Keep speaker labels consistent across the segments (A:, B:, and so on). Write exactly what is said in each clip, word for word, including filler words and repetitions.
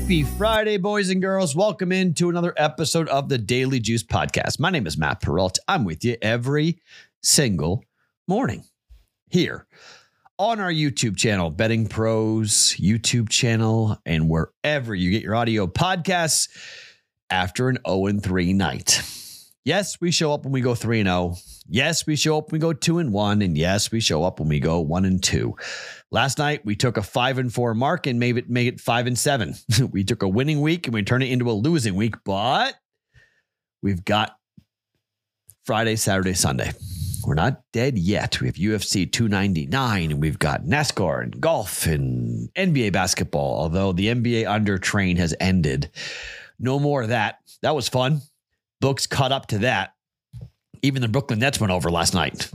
A: Happy Friday, boys and girls. Welcome into another episode of the Daily Juice Podcast. My name is Matt Perrault. I'm with you every single morning here on our YouTube channel, Betting Pros YouTube channel, and wherever you get your audio podcasts after an oh and three night. Yes, we show up when we go three and oh. Yes, we show up when we go two and one. And yes, we show up when we go one and two. Last night, we took a five and four mark and made it, made it five and seven. We took a winning week and we turned it into a losing week, but we've got Friday, Saturday, Sunday. We're not dead yet. We have U F C two ninety-nine and we've got NASCAR and golf and N B A basketball, although the N B A under train has ended. No more of that. That was fun. Books caught up to that. Even the Brooklyn Nets went over last night.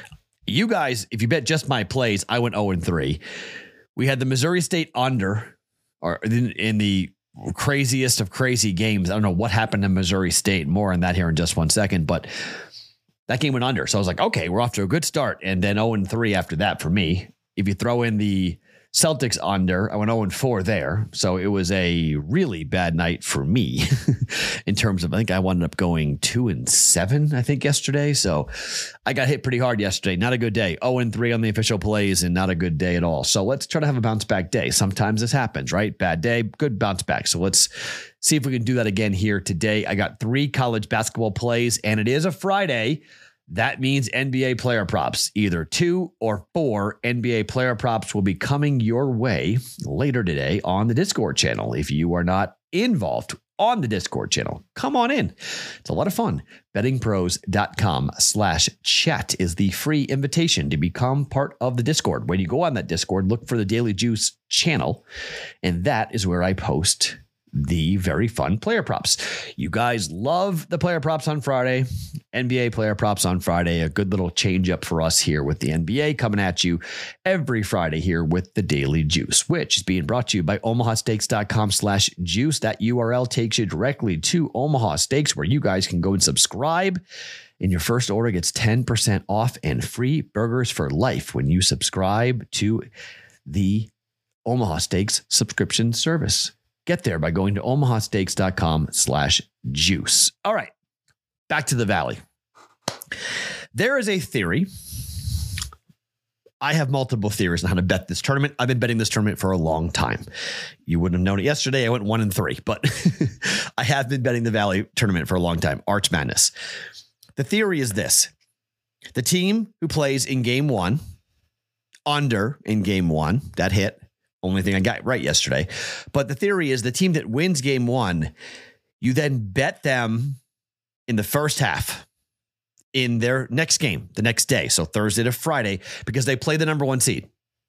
A: You guys, if you bet just my plays, I went oh and three. We had the Missouri State under, or in, in the craziest of crazy games. I don't know what happened to Missouri State. More on that here in just one second, but that game went under. So I was like, okay, we're off to a good start. And then oh and three after that for me. If you throw in the Celtics under, I went oh and four there. So it was a really bad night for me in terms of, I think I wound up going two and seven, I think, yesterday. So I got hit pretty hard yesterday. Not a good day. oh and three on the official plays and not a good day at all. So let's try to have a bounce back day. Sometimes this happens, right? Bad day, good bounce back. So let's see if we can do that again here today. I got three college basketball plays and it is a Friday. That means N B A player props. Either two or four N B A player props will be coming your way later today on the Discord channel. If you are not involved on the Discord channel, come on in. It's a lot of fun. bettingpros.com slash chat is the free invitation to become part of the Discord. When you go on that Discord, look for the Daily Juice channel, and that is where I post the very fun player props. You guys love the player props on Friday. N B A player props on Friday. A good little change up for us here with the N B A coming at you every Friday here with the Daily Juice, which is being brought to you by omahasteaks.com slash juice. That U R L takes you directly to Omaha Steaks, where you guys can go and subscribe. And your first order gets ten percent off and free burgers for life when you subscribe to the Omaha Steaks subscription service. Get there by going to omahasteaks.com slash juice. All right, back to the Valley. There is a theory. I have multiple theories on how to bet this tournament. I've been betting this tournament for a long time. You wouldn't have known it yesterday. I went one and three, but I have been betting the Valley tournament for a long time. Arch Madness. The theory is this. The team who plays in game one, under in game one, that hit. Only thing I got right yesterday. But the theory is the team that wins game one, you then bet them in the first half in their next game, the next day. So Thursday to Friday, because they play the number one seed.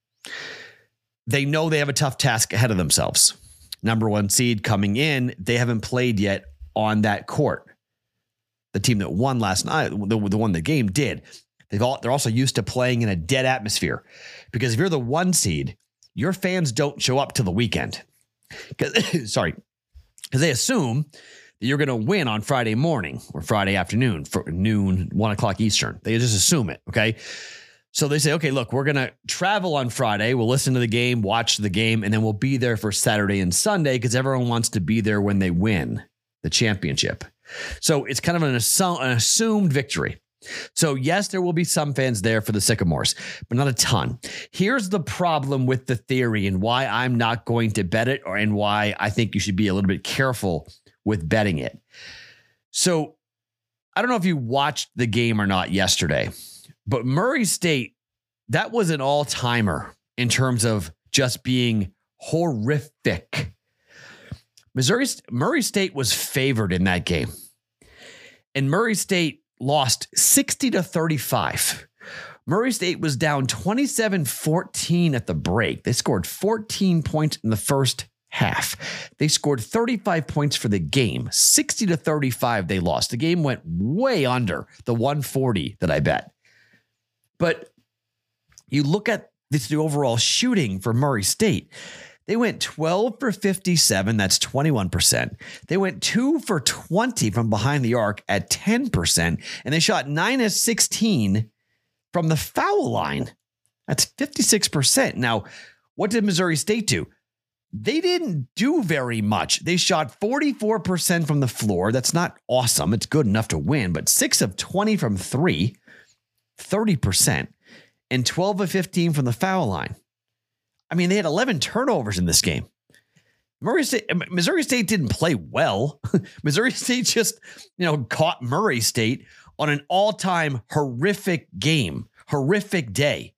A: They know they have a tough task ahead of themselves. Number one seed coming in, they haven't played yet on that court. The team that won last night, the, the one the game did. They've all, they're also used to playing in a dead atmosphere. Because if you're the one seed, your fans don't show up till the weekend. Sorry. Because they assume that you're going to win on Friday morning or Friday afternoon for noon, one o'clock Eastern. They just assume it. Okay. So they say, okay, look, we're going to travel on Friday. We'll listen to the game, watch the game, and then we'll be there for Saturday and Sunday because everyone wants to be there when they win the championship. So it's kind of an, assu- an assumed victory. So yes, there will be some fans there for the Sycamores, but not a ton. Here's the problem with the theory and why I'm not going to bet it, or and why I think you should be a little bit careful with betting it. So I don't know if you watched the game or not yesterday, but Murray State, that was an all-timer in terms of just being horrific. Missouri, Murray State was favored in that game, and Murray State lost sixty to thirty-five. Murray State was down twenty-seven fourteen at the break. They scored fourteen points in the first half. They scored thirty-five points for the game. sixty to thirty-five they lost. The game went way under the one forty that I bet. But you look at this, the overall shooting for Murray State. They went twelve for fifty-seven. That's twenty-one percent. They went two for twenty from behind the arc at ten percent. And they shot nine of sixteen from the foul line. That's fifty-six percent. Now, what did Missouri State do? they didn't do very much. They shot forty-four percent from the floor. That's not awesome. It's good enough to win, but six of twenty from three, thirty percent, and twelve of fifteen from the foul line. I mean, they had eleven turnovers in this game. Murray State, Missouri State didn't play well. Missouri State just, you know, caught Murray State on an all-time horrific game, horrific day.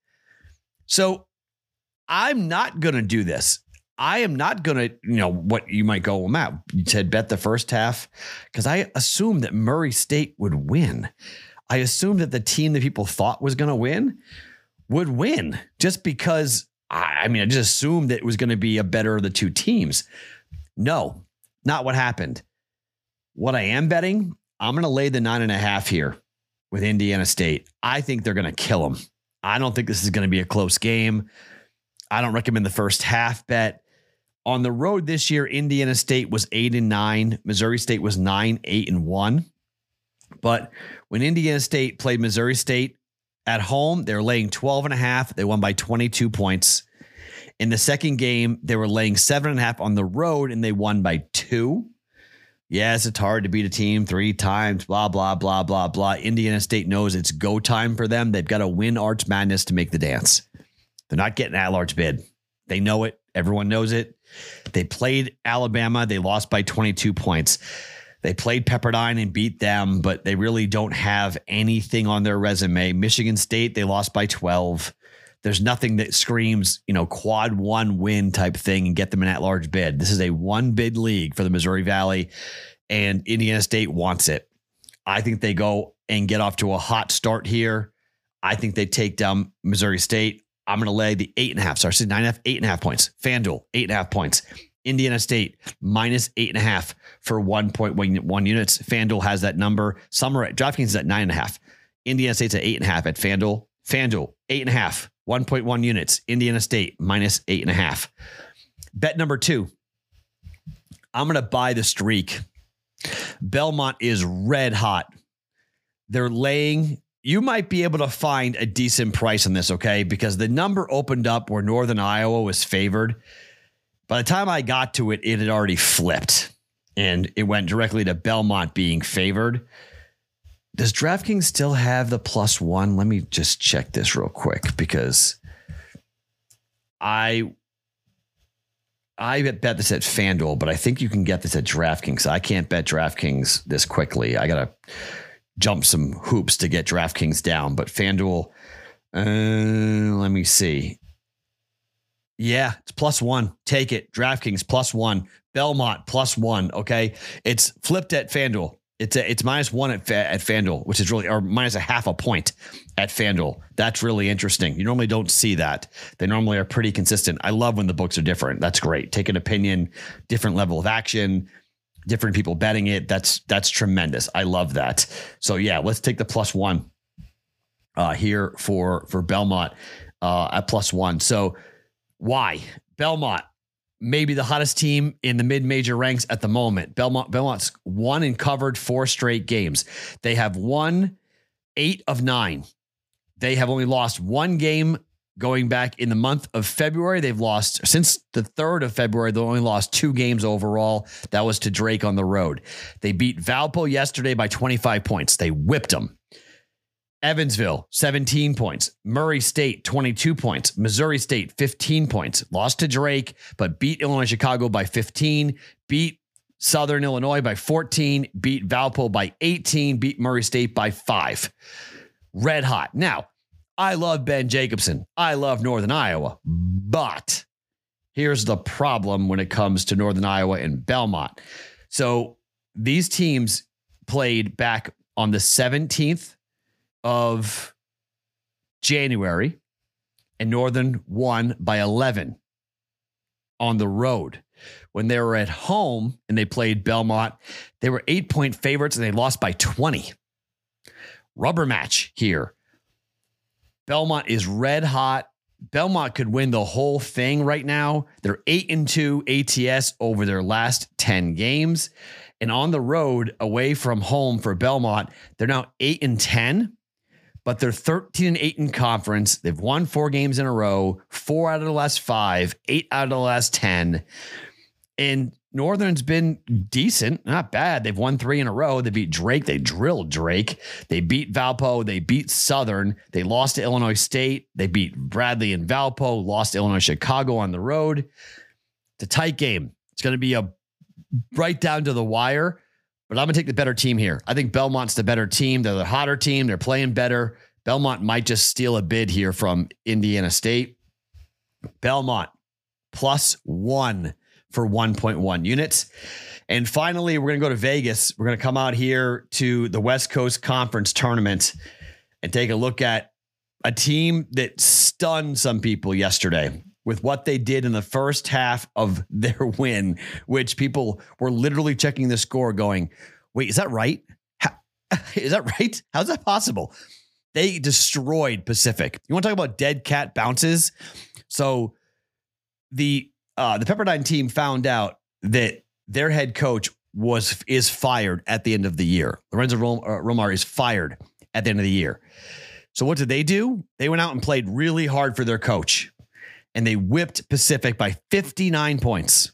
A: So I'm not going to do this. I am not going to, you know, what you might go, well, Matt, you said bet the first half, because I assumed that Murray State would win. I assumed that the team that people thought was going to win would win just because, I mean, I just assumed that it was going to be a better of the two teams. No, not what happened. What I am betting, I'm going to lay the nine and a half here with Indiana State. I think they're going to kill them. I don't think this is going to be a close game. I don't recommend the first half bet. On the road this year, Indiana State was eight and nine. Missouri State was nine, eight and one. But when Indiana State played Missouri State at home, they were laying twelve and a half. They won by twenty-two points. In the second game, they were laying seven and a half on the road and they won by two. Yes, it's hard to beat a team three times, blah, blah, blah, blah, blah. Indiana State knows it's go time for them. They've got to win Arch Madness to make the dance. They're not getting at large bid. They know it. Everyone knows it. They played Alabama. They lost by twenty-two points. They played Pepperdine and beat them, but they really don't have anything on their resume. Michigan State, they lost by twelve. There's nothing that screams, you know, quad one win type thing and get them an at-large bid. This is a one bid league for the Missouri Valley, and Indiana State wants it. I think they go and get off to a hot start here. I think they take down Missouri State. I'm going to lay the eight and a half. Sorry, nine and a half, eight and a half points. FanDuel, eight and a half points. Indiana State minus eight and a half for one point one units. FanDuel has that number. Some are at DraftKings is at nine and a half. Indiana State's at eight and a half at FanDuel. FanDuel, eight and a half, one point one units. Indiana State minus eight and a half. Bet number two. I'm going to buy the streak. Belmont is red hot. They're laying. You might be able to find a decent price on this, okay? Because the number opened up where Northern Iowa was favored. By the time I got to it, it had already flipped. And it went directly to Belmont being favored. Does DraftKings still have the plus one? Let me just check this real quick because I I bet this at FanDuel, but I think you can get this at DraftKings. I can't bet DraftKings this quickly. I got to jump some hoops to get DraftKings down, but FanDuel, uh, let me see. Yeah, it's plus one. Take it. DraftKings plus one. Belmont plus one. Okay. It's flipped at FanDuel. It's a, it's minus one at at FanDuel, which is really, or minus a half a point at FanDuel. That's really interesting. You normally don't see that. They normally are pretty consistent. I love when the books are different. That's great. Take an opinion, different level of action, different people betting it. That's, that's tremendous. I love that. So yeah, let's take the plus one uh, here for, for Belmont uh, at plus one. So why Belmont? Maybe the hottest team in the mid-major ranks at the moment. Belmont, Belmont's won and covered four straight games. They have won eight of nine. They have only lost one game going back in the month of February. They've lost since the third of February. They only lost two games overall. That was to Drake on the road. They beat Valpo yesterday by twenty-five points. They whipped them. Evansville, seventeen points. Murray State, twenty-two points. Missouri State, fifteen points. Lost to Drake, but beat Illinois Chicago by fifteen. Beat Southern Illinois by fourteen. Beat Valpo by eighteen. Beat Murray State by five. Red hot. Now, I love Ben Jacobson. I love Northern Iowa. But here's the problem when it comes to Northern Iowa and Belmont. So these teams played back on the seventeenth of January, and Northern won by eleven on the road. When they were at home and they played Belmont, they were eight point favorites and they lost by twenty. Rubber match here. Belmont is red hot. Belmont could win the whole thing right now. They're eight and two A T S over their last ten games. And on the road away from home for Belmont, they're now eight and ten. but they're thirteen and eight in conference. They've won four games in a row, four out of the last five, eight out of the last ten. And Northern's been decent, not bad. They've won three in a row. They beat Drake. They drilled Drake. They beat Valpo. They beat Southern. They lost to Illinois State. They beat Bradley and Valpo, lost to Illinois Chicago on the road. It's a tight game. It's going to be a right down to the wire, but I'm going to take the better team here. I think Belmont's the better team. They're the hotter team. They're playing better. Belmont might just steal a bid here from Indiana State. Belmont plus one for one point one units. And finally, we're going to go to Vegas. We're going to come out here to the West Coast Conference Tournament and take a look at a team that stunned some people yesterday with what they did in the first half of their win, which people were literally checking the score going, wait, is that right? How, is that right? How's that possible? They destroyed Pacific. You want to talk about dead cat bounces? So the Uh, the Pepperdine team found out that their head coach was is fired at the end of the year. Lorenzo Romar is fired at the end of the year. So what did they do? They went out and played really hard for their coach, and they whipped Pacific by fifty-nine points.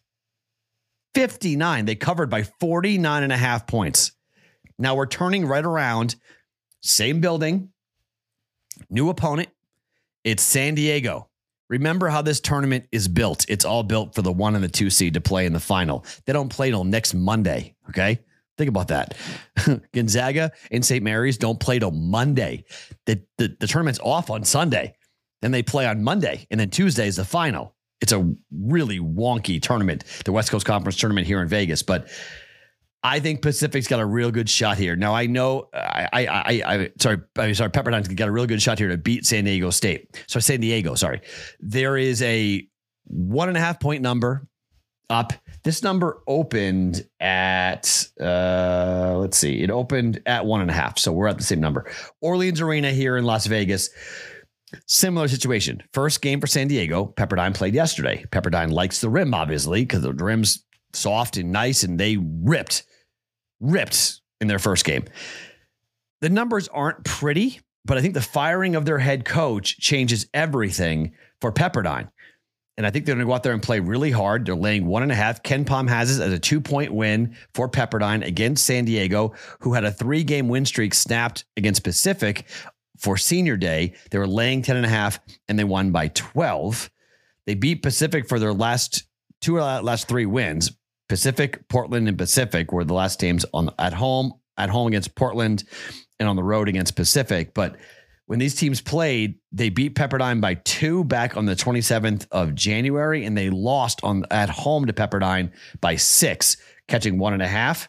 A: fifty-nine. They covered by forty-nine and a half points. Now we're turning right around. Same building, new opponent. It's San Diego. Remember how this tournament is built. It's all built for the one and the two seed to play in the final. They don't play till next Monday. Okay. Think about that. Gonzaga and Saint Mary's don't play till Monday. The, the, the tournament's off on Sunday. Then they play on Monday. And then Tuesday is the final. It's a really wonky tournament, the West Coast Conference tournament here in Vegas. But I think Pacific's got a real good shot here. Now I know I, I, I, I sorry, I'm sorry. Pepperdine's got a real good shot here to beat San Diego State. Sorry, San Diego. Sorry. There is a one and a half point number up. This number opened at, uh, let's see, it opened at one and a half. So we're at the same number. Orleans Arena here in Las Vegas. Similar situation. First game for San Diego. Pepperdine played yesterday. Pepperdine likes the rim, obviously, because the rim's soft and nice, and they ripped. Ripped in their first game. The numbers aren't pretty, but I think the firing of their head coach changes everything for Pepperdine. And I think they're going to go out there and play really hard. They're laying one and a half. Ken Pom has it as a two-point win for Pepperdine against San Diego, who had a three-game win streak snapped against Pacific for Senior Day. They were laying ten and a half, and they won by twelve. They beat Pacific for their last two last three wins. Pacific, Portland, and Pacific were the last teams on at home, at home against Portland and on the road against Pacific. But when these teams played, they beat Pepperdine by two back on the twenty-seventh of January, and they lost on at home to Pepperdine by six, catching one and a half.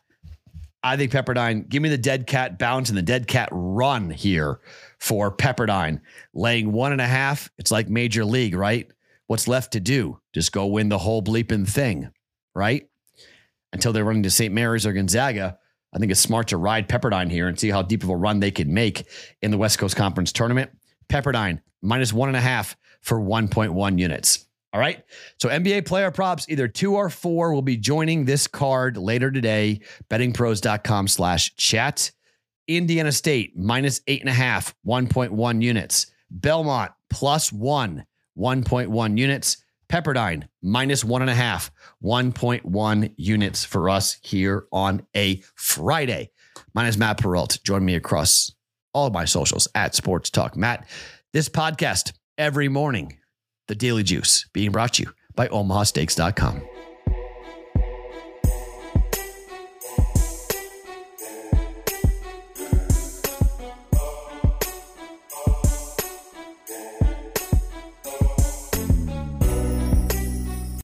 A: I think Pepperdine, give me the dead cat bounce and the dead cat run here for Pepperdine. Laying one and a half, it's like Major League, right? What's left to do? Just go win the whole bleeping thing, right? Until they're running to Saint Mary's or Gonzaga, I think it's smart to ride Pepperdine here and see how deep of a run they could make in the West Coast Conference tournament. Pepperdine, minus one and a half for one point one units. All right. So N B A player props, either two or four, will be joining this card later today. bettingpros.com slash chat. Indiana State, minus eight and a half, one point one units. Belmont, plus one, one point one units. Pepperdine, minus one and a half, one point one units for us here on a Friday. My name is Matt Perrault. Join me across all of my socials at Sports Talk Matt. This podcast every morning, The Daily Juice, being brought to you by omaha steaks dot com.